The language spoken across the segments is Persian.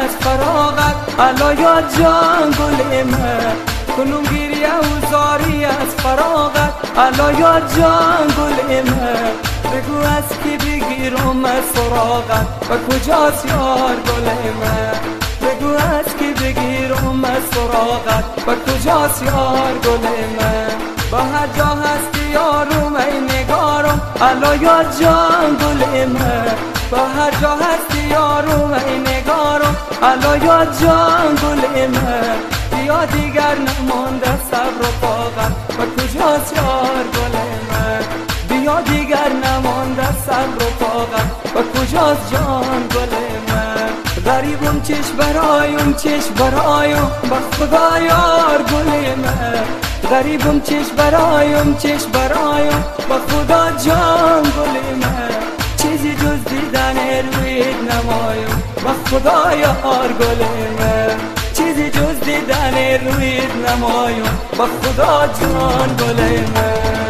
از فراغت علایات جان گل من، کنون گیریه و زاری از فراغت علایات جان گل من. بگو از کی بگیرم از سراغت و کجاست یار گل من، بگو از کی بگیرم از سراغت و کجاست یار گل من. با هر جا هستی یارم ای نگارم علایات جان گل من، با هر جا هستی یارم ای نگارم علایات جان گل من. بیا دیگر نمانده صبر و طاقت و کجاست یار گل من، بیا دیگر نمانده صبر و طاقت و کجاست جان گل من. غریبم چش برایم چش برایم با خدا یار گل من، غریبم چش برایم چش برایم با خدا جان گل من. چیزی جز دیدن رویت نمایم با خدا یار گل من، چیزی جز دیدن رویت نمایم با خدا جان گل من.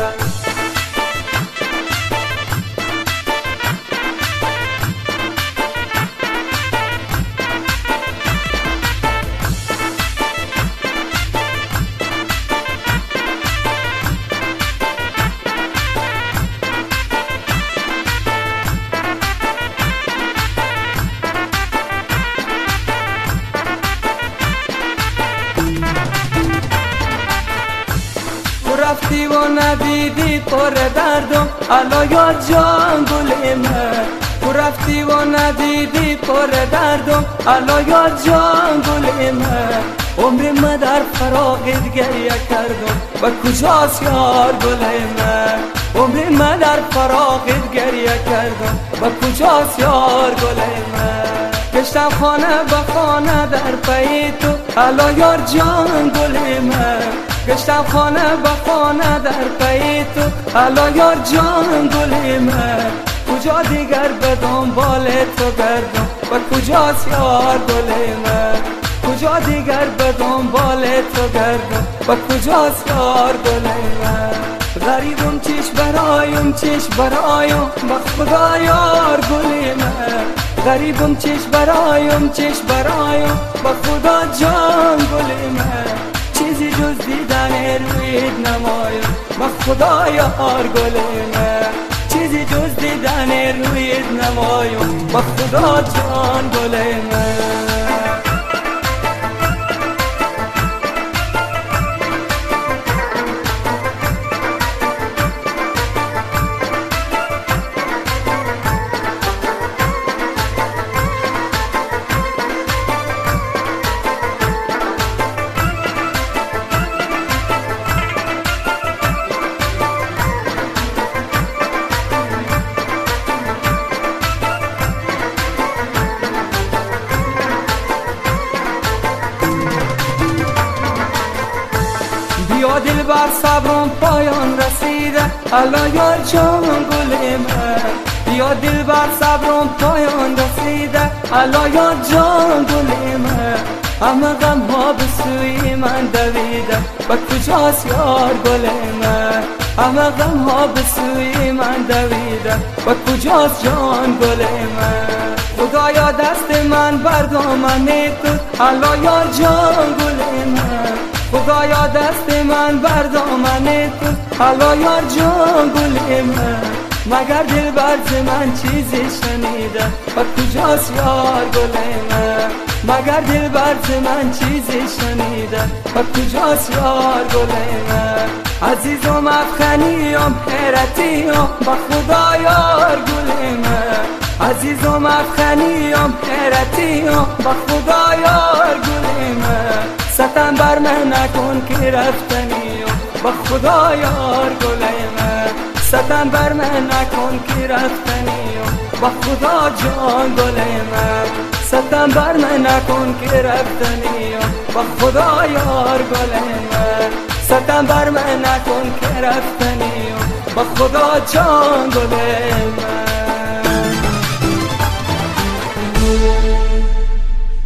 رفتی و ندیدی پر دردم علایات جان گل من، تو رفتی و ندیدی پر دردم علایات جان گل من. عمر من در فراقت گریه کردم و کجاست یار گل من، عمر من در فراقت گریه کردم و کجاست یار گل من. گشتم خانه به خانه در پی تو علایات جان گل من، گشتم خانه به خانه در پی تو علایات جان گل من. کجا دیگر به دنبال تو گردم و کجاست یار گل من، کجا دیگر به دنبال تو گردم و کجاست یار گل من. غریبم چش برایم چش برایم با خدا یار گل من، غریبم چش برایم چش برایم با خدا جان گل من. چیزی جز دیدن رویت نمایم با خدا یار گل من، چیزی جز دیدن رویت نمایم با خدا جان گل من. بیا دل بر صبرم پایان رسیده علایات جان گل من، بیا دل بر صبرم پایان رسیده علایات جان گل من. همه غم ها به سوی من دویده و کجاست یار گل من، همه غم ها به سوی من دویده و کجاست جان گل من. خدایا دست من بر دامن تو علایات جان گل من، خدایا دست من بر دامن تو علایات جان گل من. مگر دل بر من چیزی شنیده و کجاست یار گل من، مگر دل بر من چیزی شنیده و کجاست یار گل من. عزیزم افغانیم حیرتیم با خدا یار گل من، عزیزم افغانیم حیرتیم با خدا یار گل من. ستم بر من نکن که رفتنیم با خدا یار گل من، ستم بر من نکن که رفتنیم با خدا جان گل من. ستم بر من نکن که رفتنیم با خدا یار گل من، ستم بر من نکن که رفتنیم با خدا جان گل من.